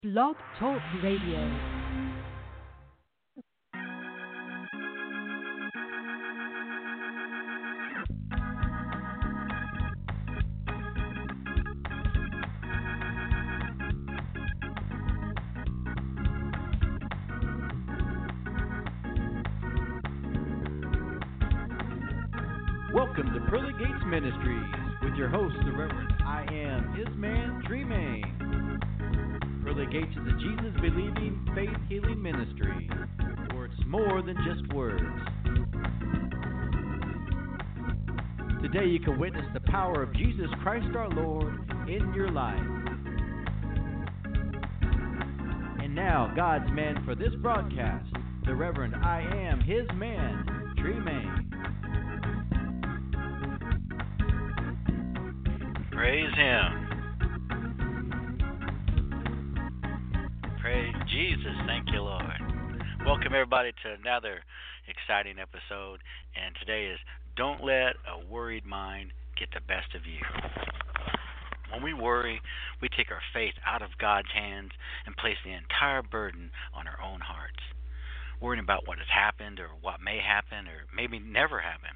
Blog Talk Radio. Welcome to Pearly Gates Ministries with your host, the Reverend I Am His Man, Dreaming. Pearly Gates is a Jesus-believing, faith-healing ministry, for it's more than just words. Today you can witness the power of Jesus Christ our Lord in your life. And now, God's man for this broadcast, the Reverend I Am His Man, Dreaming. Praise Him. Praise Jesus. Thank you, Lord. Welcome, everybody, to another exciting episode. And today is Don't Let a Worried Mind Get the Best of You. When we worry, we take our faith out of God's hands and place the entire burden on our own hearts, worrying about what has happened or what may happen or maybe never happen.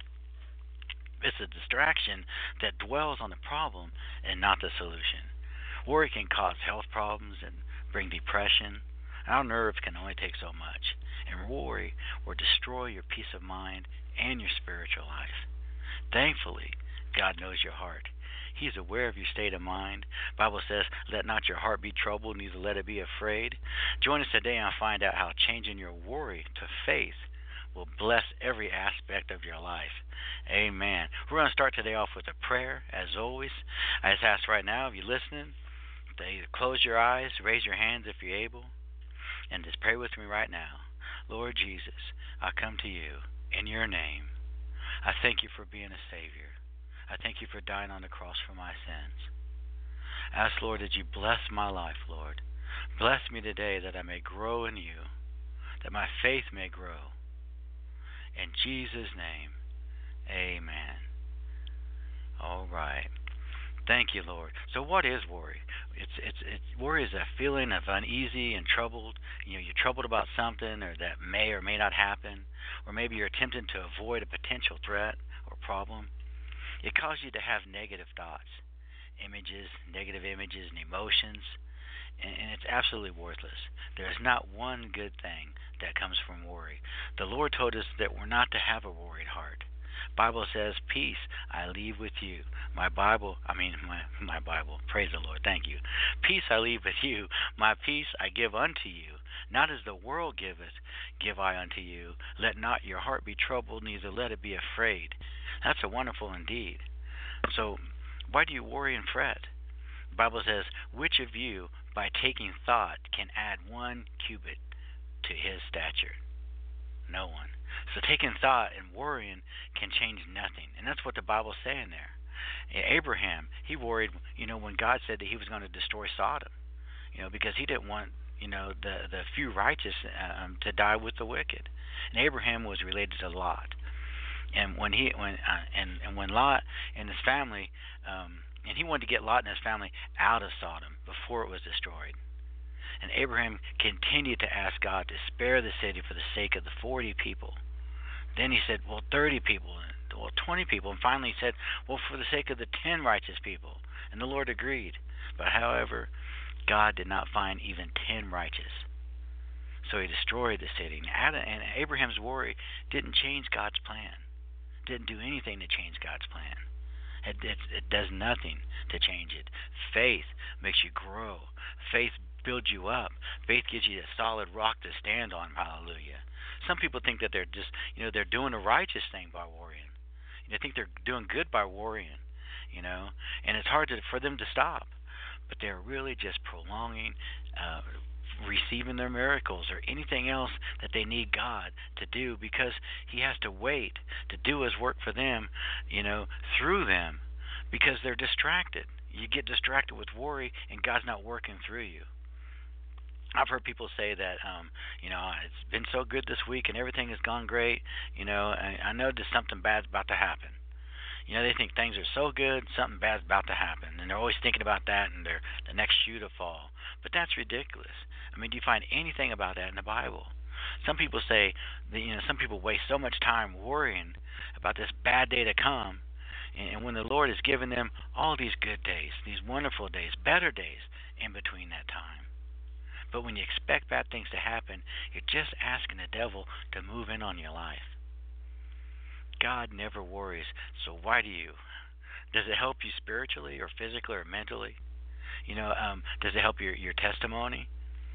It's a distraction that dwells on the problem and not the solution. Worry can cause health problems and bring depression. Our nerves can only take so much. And worry will destroy your peace of mind and your spiritual life. Thankfully, God knows your heart. He is aware of your state of mind. The Bible says, let not your heart be troubled, neither let it be afraid. Join us today and find out how changing your worry to faith will bless every aspect of your life. Amen. We're going to start today off with a prayer, as always. I just ask right now, if you're listening, to either close your eyes, raise your hands if you're able, and just pray with me right now. Lord Jesus, I come to you in your name. I thank you for being a Savior. I thank you for dying on the cross for my sins. I ask, Lord, that you bless my life, Lord. Bless me today that I may grow in you, that my faith may grow. In Jesus' name, amen. All right. Thank you, Lord. So what is worry? It's worry is a feeling of uneasy and troubled. You're troubled about something or that may or may not happen, or maybe you're attempting to avoid a potential threat or problem. It causes you to have negative thoughts, negative images and emotions, and it's absolutely worthless. There is not one good thing that comes from worry. The Lord told us that we're not to have a worried heart. Bible says, peace I leave with you. My Bible, praise the Lord, thank you. Peace I leave with you, my peace I give unto you. Not as the world giveth, give I unto you. Let not your heart be troubled, neither let it be afraid. That's a wonderful indeed. So, why do you worry and fret? The Bible says, which of you, by taking thought, can add 1 cubit to his stature? No one. So taking thought and worrying can change nothing. And that's what the Bible's saying there. Abraham, he worried, when God said that he was going to destroy Sodom, because he didn't want, the few righteous to die with the wicked. And Abraham was related to Lot. And when Lot and his family, and he wanted to get Lot and his family out of Sodom before it was destroyed. And Abraham continued to ask God to spare the city for the sake of the 40 people. Then he said, 30 people, 20 people. And finally he said, for the sake of the 10 righteous people. And the Lord agreed. But however, God did not find even 10 righteous. So he destroyed the city. And Abraham's worry didn't change God's plan. Didn't do anything to change God's plan. It does nothing to change it. Faith makes you grow. Faith builds you up. Faith gives you a solid rock to stand on. Hallelujah. Some people think that they're just, they're doing a righteous thing by worrying. They think they're doing good by worrying, and it's hard for them to stop. But they're really just prolonging receiving their miracles or anything else that they need God to do, because he has to wait to do his work for them, through them, because they're distracted. You get distracted with worry and God's not working through you. I've heard people say that, it's been so good this week and everything has gone great, and I know that something bad's about to happen. They think things are so good, something bad's about to happen, and they're always thinking about that and the next shoe to fall. But that's ridiculous. I mean, do you find anything about that in the Bible? Some people say that, some people waste so much time worrying about this bad day to come, and when the Lord has given them all these good days, these wonderful days, better days in between that time. But when you expect bad things to happen, you're just asking the devil to move in on your life. God never worries, so why do you? Does it help you spiritually or physically or mentally? Does it help your testimony?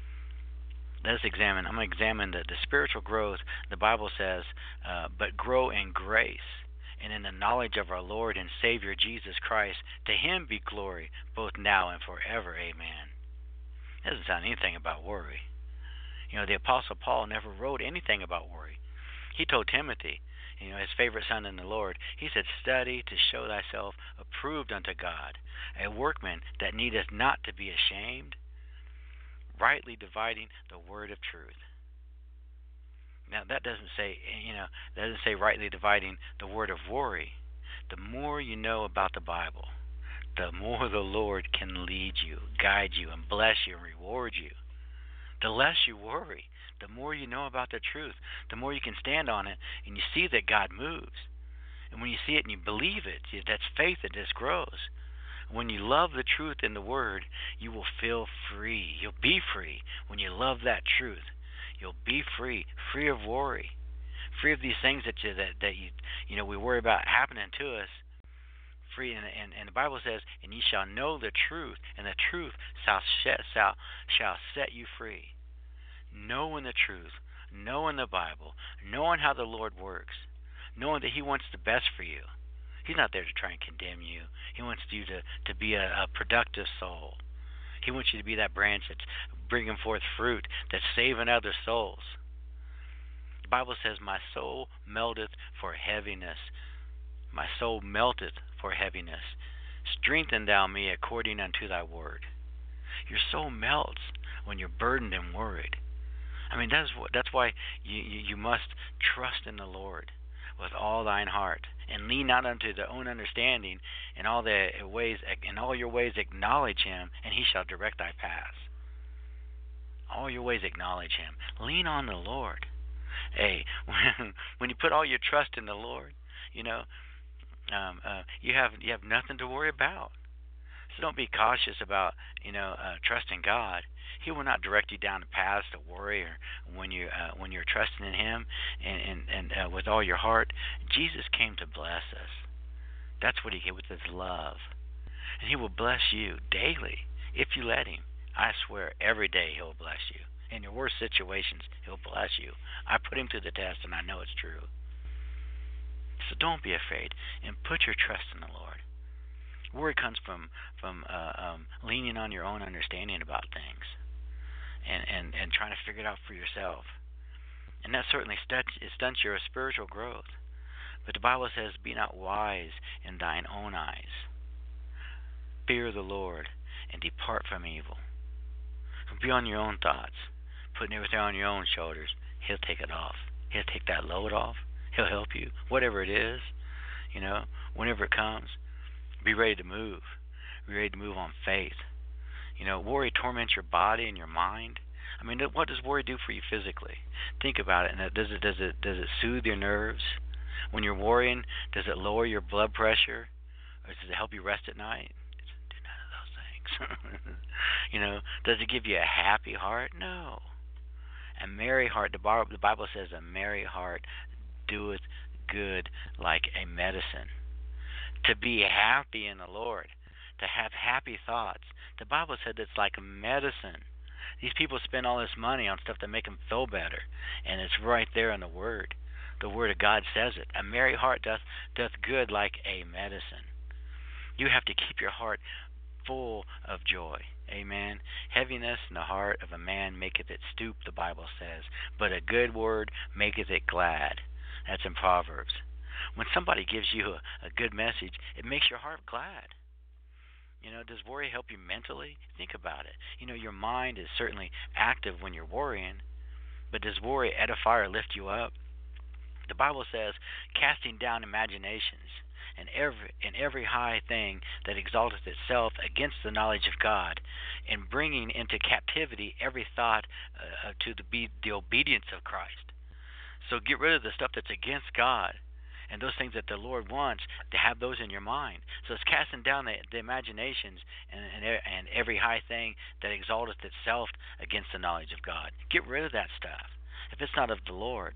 I'm going to examine the spiritual growth. The Bible says, but grow in grace and in the knowledge of our Lord and Savior Jesus Christ. To him be glory, both now and forever. Amen. It doesn't sound anything about worry. The Apostle Paul never wrote anything about worry. He told Timothy, his favorite son in the Lord, he said, study to show thyself approved unto God, a workman that needeth not to be ashamed, rightly dividing the word of truth. Now that doesn't say rightly dividing the word of worry. The more you know about the Bible, the more the Lord can lead you, guide you, and bless you and reward you. The less you worry, the more you know about the truth, the more you can stand on it, and you see that God moves. And when you see it and you believe it, that's faith that just grows. When you love the truth in the Word, you will feel free. You'll be free when you love that truth. You'll be free of worry, free of these things that we worry about happening to us. Free, and the Bible says, and ye shall know the truth, and the truth shall set you free. Knowing the truth, knowing the Bible, knowing how the Lord works, knowing that he wants the best for you. He's not there to try and condemn you. He wants you to be a productive soul. He wants you to be that branch that's bringing forth fruit, that's saving other souls. The Bible says, my soul melteth for heaviness. My soul melteth for heaviness. Strengthen thou me according unto thy word. Your soul melts when you're burdened and worried. I mean, that's why you must trust in the Lord with all thine heart, and lean not unto thy own understanding. In all your ways acknowledge him, and he shall direct thy paths. All your ways acknowledge him. Lean on the Lord. Hey, when you put all your trust in the Lord, you have nothing to worry about. So don't be cautious about trusting God. He will not direct you down the paths to worry, or when you're trusting in him and with all your heart. Jesus came to bless us. That's what he did with his love, and he will bless you daily if you let him. I swear, every day he'll bless you. In your worst situations, he'll bless you. I put him to the test, and I know it's true. So don't be afraid, and put your trust in the Lord. Worry comes from leaning on your own understanding about things, and trying to figure it out for yourself. And that certainly stunts your spiritual growth. But the Bible says, be not wise in thine own eyes. Fear the Lord, and depart from evil. Be on your own thoughts, putting everything on your own shoulders. He'll take it off. He'll take that load off. He'll help you, whatever it is, whenever it comes. Be ready to move. Be ready to move on faith. Worry torments your body and your mind. I mean, what does worry do for you physically? Think about it. And does it soothe your nerves? When you're worrying, does it lower your blood pressure, or does it help you rest at night? Do none of those things. Does it give you a happy heart? No. A merry heart. The Bible says, a merry heart doeth good like a medicine. To be happy in the Lord, to have happy thoughts. The Bible said it's like a medicine. These people spend all this money on stuff that make them feel better, and it's right there in the Word. The Word of God says it. A merry heart doth good like a medicine. You have to keep your heart full of joy. Amen. Heaviness in the heart of a man maketh it stoop, the Bible says, but a good word maketh it glad. That's in Proverbs. When somebody gives you a good message, it makes your heart glad. Does worry help you mentally? Think about it. Your mind is certainly active when you're worrying, but does worry edify or lift you up? The Bible says, casting down imaginations and every high thing that exalteth itself against the knowledge of God, and bringing into captivity every thought to the obedience of Christ. So get rid of the stuff that's against God and those things that the Lord wants, to have those in your mind. So it's casting down the imaginations and every high thing that exalteth itself against the knowledge of God. Get rid of that stuff if it's not of the Lord.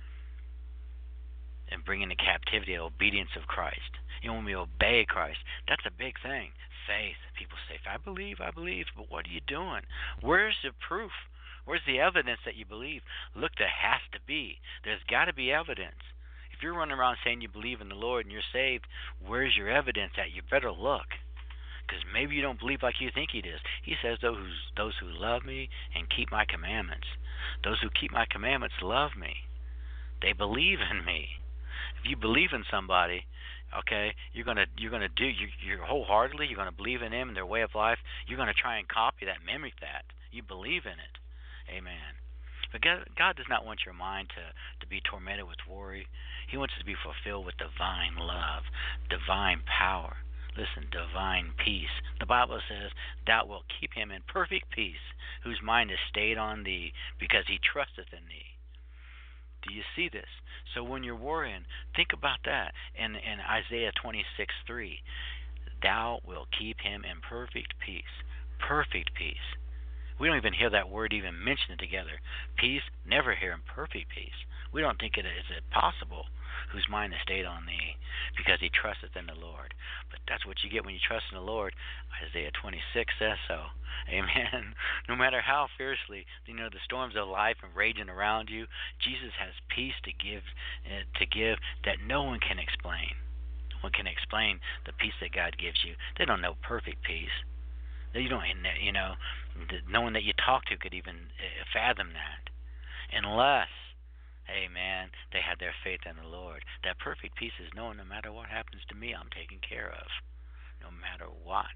And bring into captivity the obedience of Christ. When we obey Christ, that's a big thing. Faith. People say, I believe, but what are you doing? Where's the proof? Where's the evidence that you believe? Look, there has to be. There's got to be evidence. If you're running around saying you believe in the Lord and you're saved, where's your evidence at? You better look. Because maybe you don't believe like you think He does. He says, those who love me and keep my commandments. Those who keep my commandments love me. They believe in me. If you believe in somebody, okay, you're gonna do you're wholeheartedly. You're gonna believe in them and their way of life. You're gonna try and copy that, mimic that. You believe in it, amen. But God does not want your mind to be tormented with worry. He wants it to be fulfilled with divine love, divine power. Listen, divine peace. The Bible says, "Thou wilt keep him in perfect peace, whose mind is stayed on thee, because he trusteth in thee." Do you see this? So when you're worrying, think about that. In Isaiah 26:3, "Thou wilt keep him in perfect peace." Perfect peace. We don't even hear that word even mentioned together. Peace, never hear in perfect peace. We don't think it is possible. Whose mind is stayed on thee, because he trusteth in the Lord. But that's what you get when you trust in the Lord. Isaiah 26 says so. Amen. No matter how fiercely, the storms of life are raging around you, Jesus has peace to give that no one can explain. No one can explain the peace that God gives you. They don't know perfect peace. You don't, no one that you talk to could even fathom that, unless, amen, they had their faith in the Lord. That perfect peace is knowing no matter what happens to me, I'm taken care of, no matter what.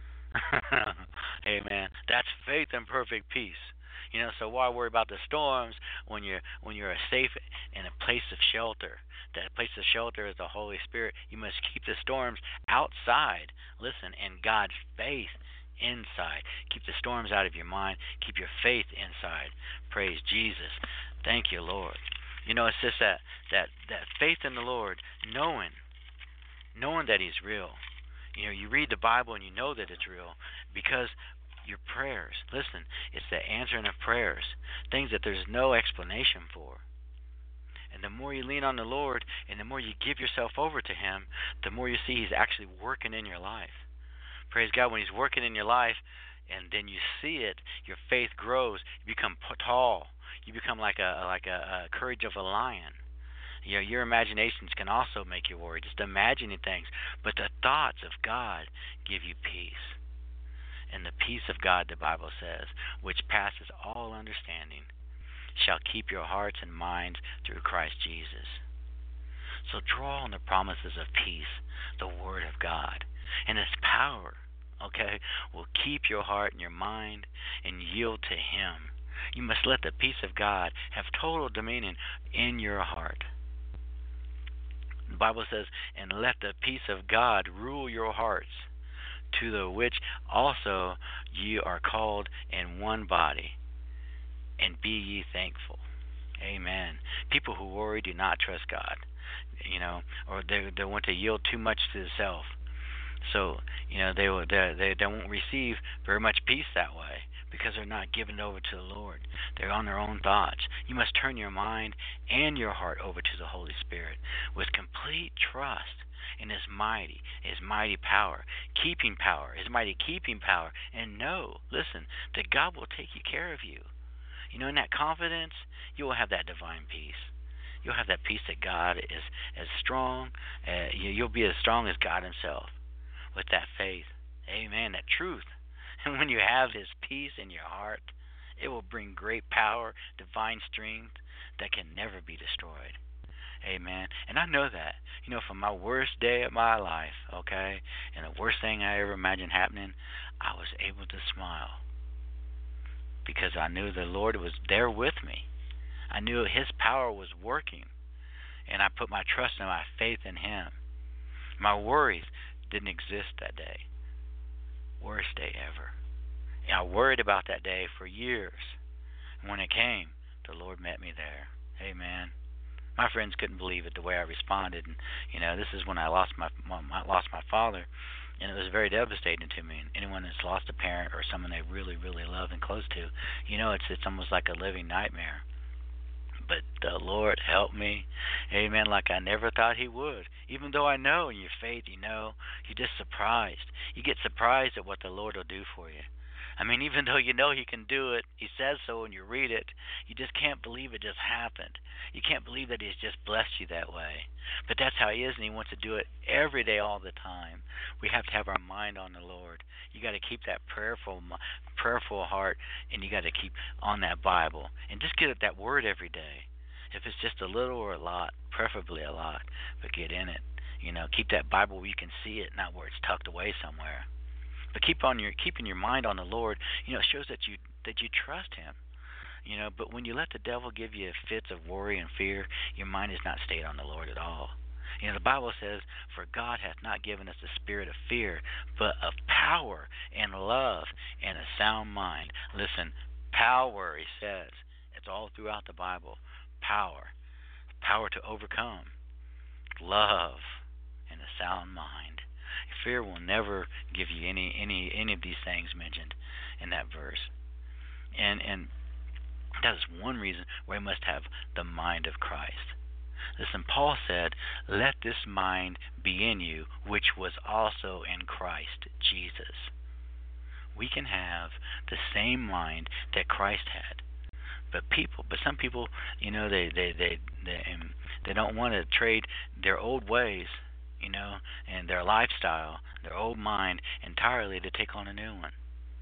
Amen. That's faith and perfect peace. So why worry about the storms when you're safe in a place of shelter? That place of shelter is the Holy Spirit. You must keep the storms outside. Listen, and God's faith inside. Keep the storms out of your mind. Keep your faith inside. Praise Jesus. Thank you, Lord. It's just that faith in the Lord, knowing that He's real. You read the Bible and you know that it's real because your prayers. Listen, it's the answering of prayers, things that there's no explanation for. And the more you lean on the Lord and the more you give yourself over to Him, the more you see He's actually working in your life. Praise God, when He's working in your life and then you see it, your faith grows, you become tall. You become like a courage of a lion. Your imaginations can also make you worry, just imagining things. But the thoughts of God give you peace. And the peace of God, the Bible says, which passes all understanding, shall keep your hearts and minds through Christ Jesus. So draw on the promises of peace, the Word of God, and its power, okay, will keep your heart and your mind and yield to Him. You must let the peace of God have total dominion in your heart. The Bible says, "And let the peace of God rule your hearts, to the which also ye are called in one body, and be ye thankful." Amen. People who worry do not trust God, or they want to yield too much to the self. So, they won't receive very much peace that way because they're not given over to the Lord. They're on their own thoughts. You must turn your mind and your heart over to the Holy Spirit with complete trust in His mighty power, His mighty keeping power, and know, listen, that God will take care of you. In that confidence, you will have that divine peace. You'll have that peace that God is as strong. You'll be as strong as God Himself with that faith. Amen. That truth. And when you have His peace in your heart, it will bring great power, divine strength that can never be destroyed. Amen. And I know that, from my worst day of my life, okay, and the worst thing I ever imagined happening, I was able to smile because I knew the Lord was there with me. I knew His power was working. and I put my trust and my faith in Him. My worries didn't exist that day. Worst day ever. And I worried about that day for years. And when it came, the Lord met me there. Amen. My friends couldn't believe it the way I responded, and this is when I lost my father, and it was very devastating to me. And anyone that's lost a parent or someone they really, really love and close to, it's almost like a living nightmare. But the Lord helped me, amen, like I never thought He would. Even though I know in your faith, you're just surprised. You get surprised at what the Lord will do for you. I mean, even though you know He can do it, He says so, and you read it, you just can't believe it just happened. You can't believe that He's just blessed you that way. But that's how He is, and He wants to do it every day, all the time. We have to have our mind on the Lord. You got to keep that prayerful heart, and you got to keep on that Bible, and just get at that Word every day. If it's just a little or a lot, preferably a lot, but get in it. Keep that Bible where you can see it, not where it's tucked away somewhere. But keeping your mind on the Lord, it shows that you trust Him. But when you let the devil give you fits of worry and fear, your mind is not stayed on the Lord at all. The Bible says, "For God hath not given us the spirit of fear, but of power and love and a sound mind." Listen, power, He says. It's all throughout the Bible. Power to overcome, love, and a sound mind. Fear will never give you any of these things mentioned in that verse. And that is one reason why we must have the mind of Christ. Listen, Paul said, "Let this mind be in you, which was also in Christ Jesus." We can have the same mind that Christ had. But some people, they don't want to trade their old ways, and their lifestyle, their old mind entirely to take on a new one.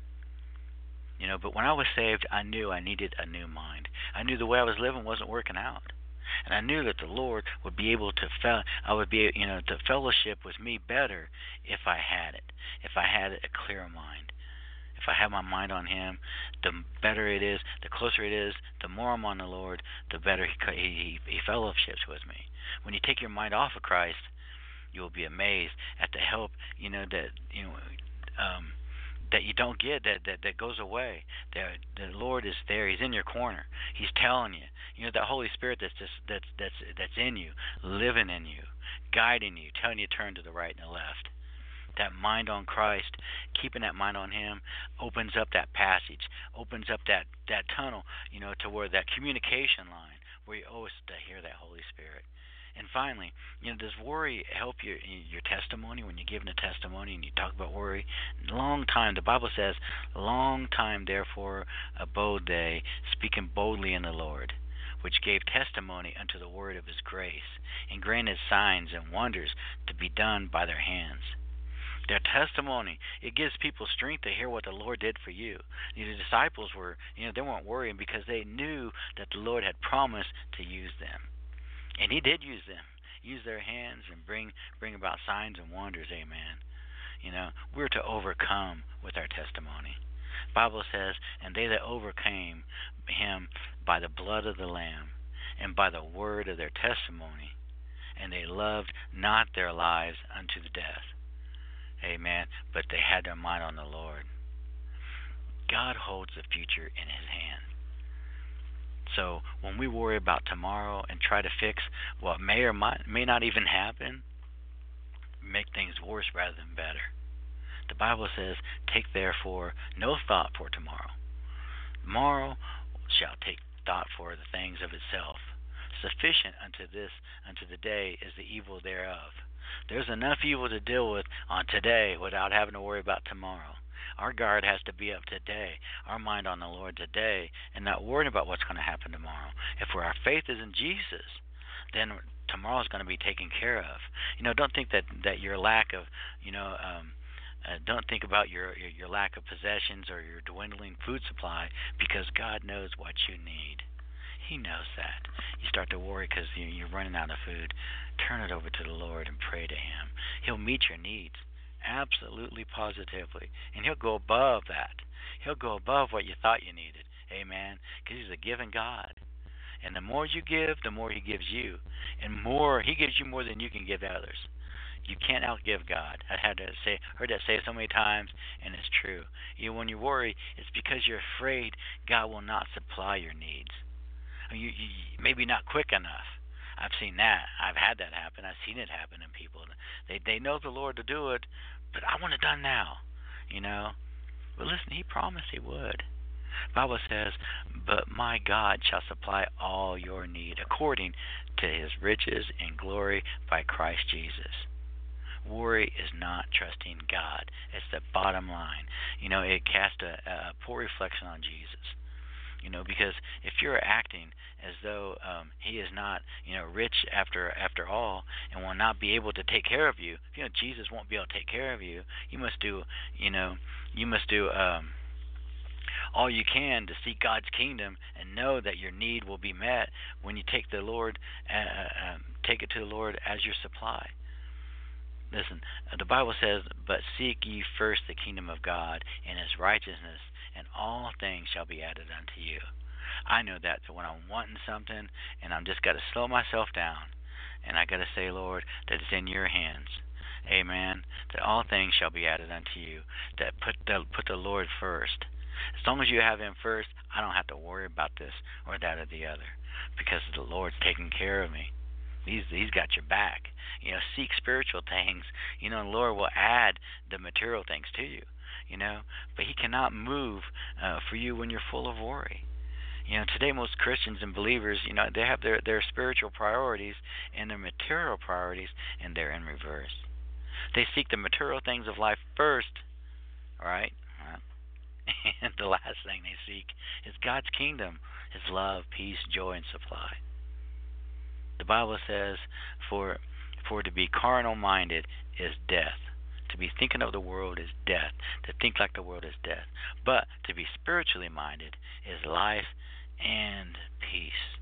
But when I was saved, I knew I needed a new mind. I knew the way I was living wasn't working out, and I knew that the Lord would be able to to fellowship with me better if I had it, if I had a clear mind. If I have my mind on Him, the better it is, the closer it is, the more I'm on the Lord, the better He fellowships with me. When you take your mind off of Christ, you will be amazed at the help that you don't get, that goes away. The Lord is there. He's in your corner. He's telling you, that Holy Spirit that's in you, living in you, guiding you, telling you to turn to the right and the left. That mind on Christ, keeping that mind on Him, opens up that passage, opens up that tunnel, to where that communication line, where you always hear that Holy Spirit. And finally, does worry help your testimony when you're giving a testimony and you talk about worry? Long time, the Bible says, "Long time therefore abode they, speaking boldly in the Lord, which gave testimony unto the word of His grace, and granted signs and wonders to be done by their hands." Their testimony, it gives people strength to hear what the Lord did for you. The disciples were, they weren't worrying because they knew that the Lord had promised to use them. And He did use them, use their hands and bring about signs and wonders, amen. We're to overcome with our testimony. The Bible says, "And they that overcame Him by the blood of the Lamb and by the word of their testimony, and they loved not their lives unto the death." Amen. But they had their mind on the Lord. God holds the future in His hand. So when we worry about tomorrow and try to fix what may or may not even happen, make things worse rather than better. The Bible says, "Take therefore no thought for tomorrow. Tomorrow shall take thought for the things of itself. Sufficient unto the day is the evil thereof." There's enough evil to deal with on today without having to worry about tomorrow. Our guard has to be up today, our mind on the Lord today, and not worrying about what's going to happen tomorrow. If our faith is in Jesus, then tomorrow is going to be taken care of. Don't think that your lack of, don't think about your lack of possessions or your dwindling food supply, because God knows what you need. He knows that. You start to worry because you're running out of food. Turn it over to the Lord and pray to Him. He'll meet your needs, absolutely, positively, and He'll go above that. He'll go above what you thought you needed. Amen. Because He's a giving God. And the more you give, the more he gives you. And more he gives you more than you can give to others. You can't outgive God. I heard that say so many times, and it's true. When you worry, it's because you're afraid God will not supply your needs. You maybe not quick enough. I've seen that. I've had that happen. I've seen it happen in people. They know the Lord to do it, but I want it done now. But listen, he promised he would. The Bible says, but my God shall supply all your need according to his riches and glory by Christ Jesus. Worry is not trusting God. It's the bottom line. It casts a poor reflection on Jesus. Because if you're acting as though he is not, rich after all, and will not be able to take care of you, Jesus won't be able to take care of you. You must do all you can to seek God's kingdom and know that your need will be met when you take the Lord, take it to the Lord as your supply. Listen, the Bible says, but seek ye first the kingdom of God and his righteousness, and all things shall be added unto you. I know that when I'm wanting something, and I'm just got to slow myself down, and I got to say, Lord, that it's in your hands. Amen. That all things shall be added unto you. That put the Lord first. As long as you have him first, I don't have to worry about this or that or the other, because the Lord's taking care of me. He's got your back. Seek spiritual things. The Lord will add the material things to you. But he cannot move for you when you're full of worry. Today most Christians and believers, they have their spiritual priorities and their material priorities, and they're in reverse. They seek the material things of life first, all right? And the last thing they seek is God's kingdom, his love, peace, joy, and supply. The Bible says, for to be carnal-minded is death. To be thinking of the world is death. To think like the world is death. But to be spiritually minded is life and peace.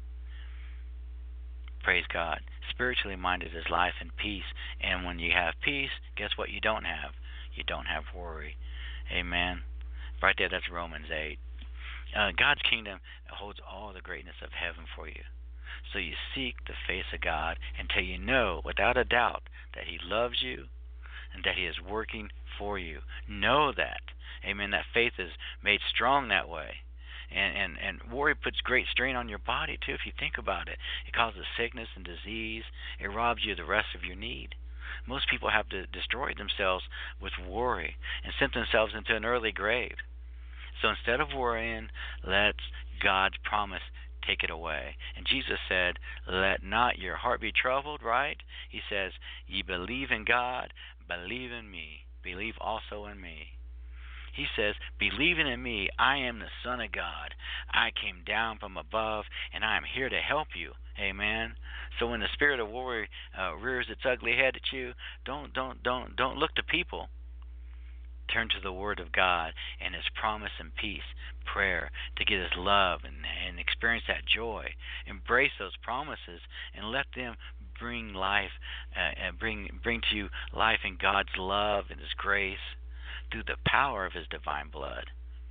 Praise God. Spiritually minded is life and peace. And when you have peace, guess what you don't have? You don't have worry. Amen. Right there, that's Romans 8. God's kingdom holds all the greatness of heaven for you. So you seek the face of God until you know without a doubt that he loves you and that he is working for you. Know that. Amen. That faith is made strong that way. And worry puts great strain on your body too, if you think about it. It causes sickness and disease. It robs you of the rest of your need. Most people have destroyed themselves with worry and sent themselves into an early grave. So instead of worrying, let God's promise take it away. And Jesus said, let not your heart be troubled, right? He says, ye believe in God, believe in me. Believe also in me. He says, believing in me, I am the Son of God. I came down from above, and I am here to help you. Amen. So when the spirit of worry rears its ugly head at you, don't look to people. Turn to the Word of God and his promise and peace, prayer, to get his love and experience that joy. Embrace those promises and let them bring life, bring to you life in God's love and his grace through the power of his divine blood.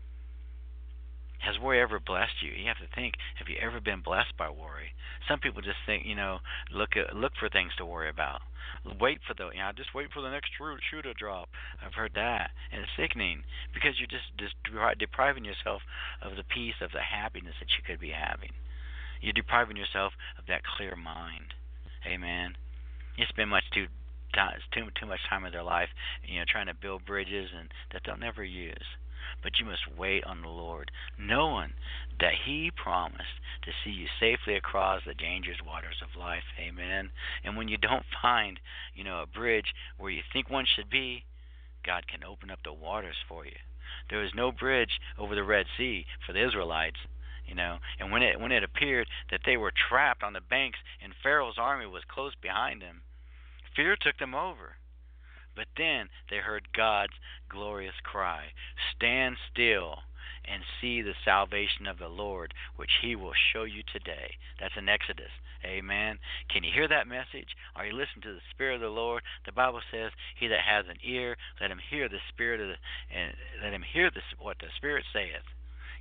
Has worry ever blessed you? You have to think, have you ever been blessed by worry? Some people just think, look for things to worry about. Just wait for the next shoe to drop. I've heard that, and it's sickening because you're just depriving yourself of the peace, of the happiness that you could be having. You're depriving yourself of that clear mind. Amen. You spend too much time of their life, trying to build bridges and that they'll never use. But you must wait on the Lord, knowing that he promised to see you safely across the dangerous waters of life. Amen. And when you don't find, a bridge where you think one should be, God can open up the waters for you. There was no bridge over the Red Sea for the Israelites, and when it appeared that they were trapped on the banks and Pharaoh's army was close behind them, fear took them over. But then they heard God's glorious cry, stand still and see the salvation of the Lord, which he will show you today. That's in Exodus. Amen. Can you hear that message? Are you listening to the Spirit of the Lord? The Bible says, he that has an ear, let him hear the Spirit what the Spirit saith.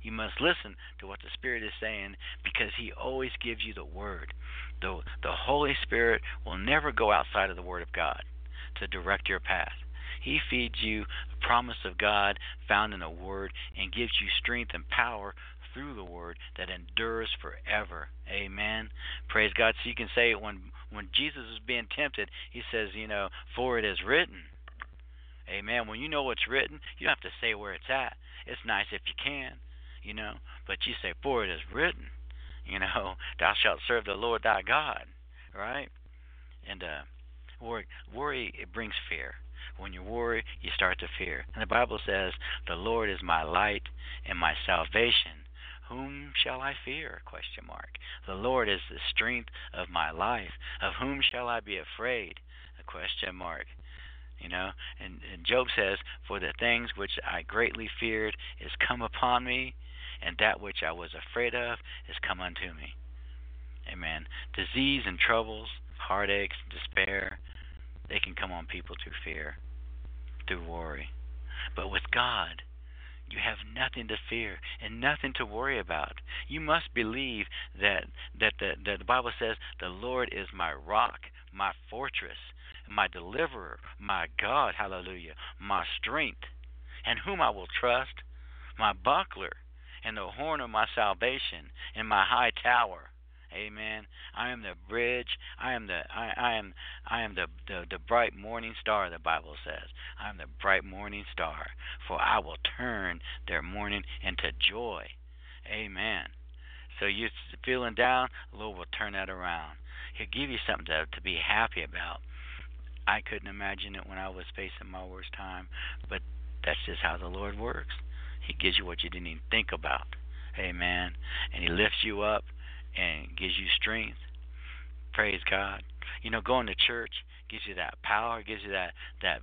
You must listen to what the Spirit is saying, because He always gives you the Word. The Holy Spirit will never go outside of the Word of God to direct your path. He feeds you the promise of God found in the Word and gives you strength and power through the Word that endures forever. Amen. Praise God. So you can say when Jesus is being tempted, He says, for it is written. Amen. When you know what's written, you don't have to say where it's at. It's nice if you can, but you say, for it is written, thou shalt serve the Lord thy God, right? And worry, it brings fear. When you worry, you start to fear. And the Bible says, the Lord is my light and my salvation. Whom shall I fear? ? The Lord is the strength of my life. Of whom shall I be afraid? ? And Job says, for the things which I greatly feared is come upon me, and that which I was afraid of is come unto me. Amen. Disease and troubles, heartaches, despair, they can come on people through fear, through worry. But with God, you have nothing to fear and nothing to worry about. You must believe that the Bible says, the Lord is my rock, my fortress, my deliverer, my God, hallelujah, my strength, and whom I will trust, my buckler, and the horn of my salvation, and my high tower. Amen. I am the bridge. I am the bright morning star, the Bible says. I am the bright morning star, for I will turn their mourning into joy. Amen. So you're feeling down, the Lord will turn that around. He'll give you something to be happy about. I couldn't imagine it when I was facing my worst time, but that's just how the Lord works. He gives you what you didn't even think about. Amen. And He lifts you up and gives you strength. Praise God. Going to church gives you that power, gives you that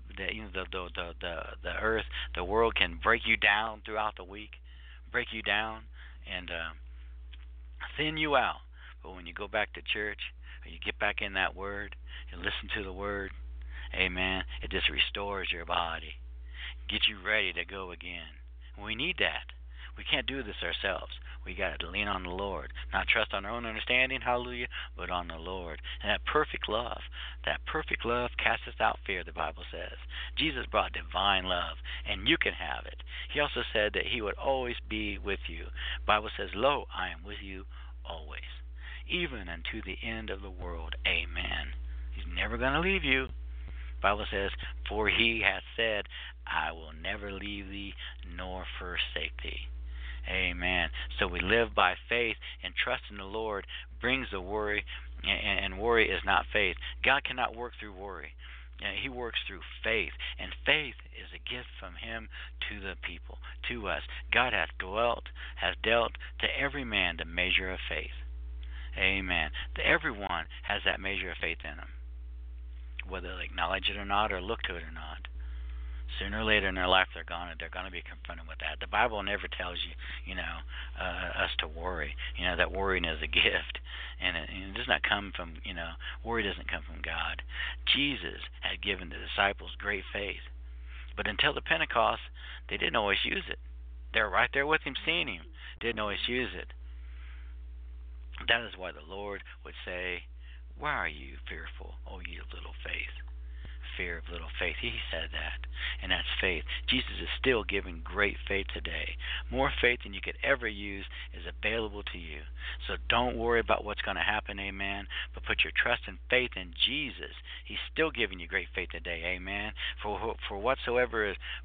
the earth, the world can break you down throughout the week, break you down and thin you out. But when you go back to church, or you get back in that Word and listen to the Word, amen, it just restores your body, gets you ready to go again. We need that. We can't do this ourselves. We got to lean on the Lord, not trust on our own understanding, hallelujah, but on the Lord. And that perfect love casteth out fear, the Bible says. Jesus brought divine love, and you can have it. He also said that He would always be with you. The Bible says, lo, I am with you always, even unto the end of the world. Amen. He's never going to leave you. The Bible says, for He hath said, I will never leave thee nor forsake thee. Amen. So we live by faith, and trust in the Lord brings the worry, and worry is not faith. God cannot work through worry. He works through faith, and faith is a gift from Him to the people, to us. God hath dealt to every man the measure of faith. Amen. Everyone has that measure of faith in them, whether they acknowledge it or not, or look to it or not. Sooner or later in their life, they're going to be confronted with that. The Bible never tells you, us to worry. That worrying is a gift, and it does not come from, worry doesn't come from God. Jesus had given the disciples great faith, but until the Pentecost, they didn't always use it. They were right there with Him, seeing Him, didn't always use it. That is why the Lord would say, why are you fearful, O ye of little faith? Fear of little faith. He said that, and that's faith. Jesus is still giving great faith today. More faith than you could ever use is available to you. So don't worry about what's going to happen, amen, but put your trust and faith in Jesus. He's still giving you great faith today, amen. For whatsoever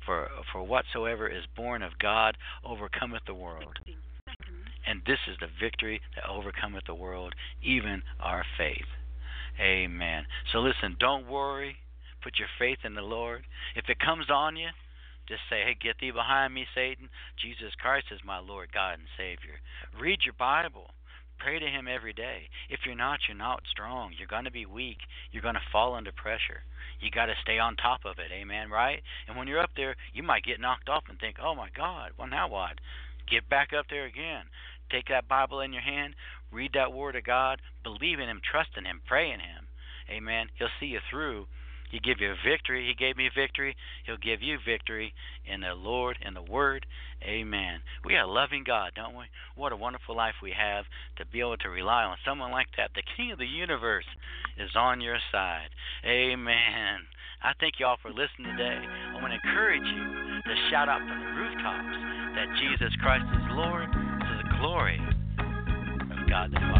is born of God overcometh the world. And this is the victory that overcometh the world, even our faith. Amen. So listen, don't worry. Put your faith in the Lord. If it comes on you, just say, hey, get thee behind me, Satan. Jesus Christ is my Lord, God, and Savior. Read your Bible. Pray to Him every day. If you're not strong. You're going to be weak. You're going to fall under pressure. You got to stay on top of it, amen, right? And when you're up there, you might get knocked off and think, oh, my God, well, now what? Get back up there again. Take that Bible in your hand. Read that Word of God. Believe in Him. Trust in Him. Pray in Him. Amen. He'll see you through. He give you victory. He gave me victory. He'll give you victory in the Lord and the Word. Amen. We are a loving God, don't we? What a wonderful life we have to be able to rely on someone like that. The King of the universe is on your side. Amen. I thank you all for listening today. I want to encourage you to shout out from the rooftops that Jesus Christ is Lord to the glory of God the Father.